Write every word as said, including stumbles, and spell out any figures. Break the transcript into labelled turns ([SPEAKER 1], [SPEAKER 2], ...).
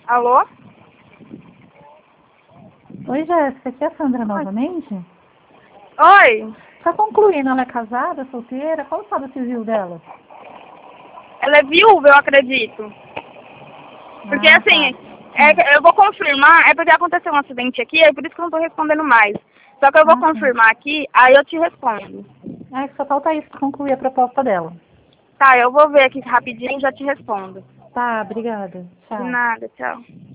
[SPEAKER 1] Alô?
[SPEAKER 2] Oi, Jéssica, aqui é a Sandra novamente.
[SPEAKER 1] Oi?
[SPEAKER 2] Tá concluindo, ela é casada, solteira? Qual o estado civil dela?
[SPEAKER 1] Ela é viúva, eu acredito. Porque
[SPEAKER 2] Ah,
[SPEAKER 1] assim,
[SPEAKER 2] tá.
[SPEAKER 1] é, que eu vou confirmar, é porque aconteceu um acidente aqui, é por isso que eu não tô respondendo mais. Só que eu vou
[SPEAKER 2] Ah, sim.
[SPEAKER 1] confirmar aqui, aí eu te respondo.
[SPEAKER 2] Ah, só falta isso pra concluir a proposta dela.
[SPEAKER 1] Tá, eu vou ver aqui rapidinho e já te respondo.
[SPEAKER 2] Tá, obrigada.
[SPEAKER 1] De
[SPEAKER 2] Tchau.
[SPEAKER 1] nada, tchau.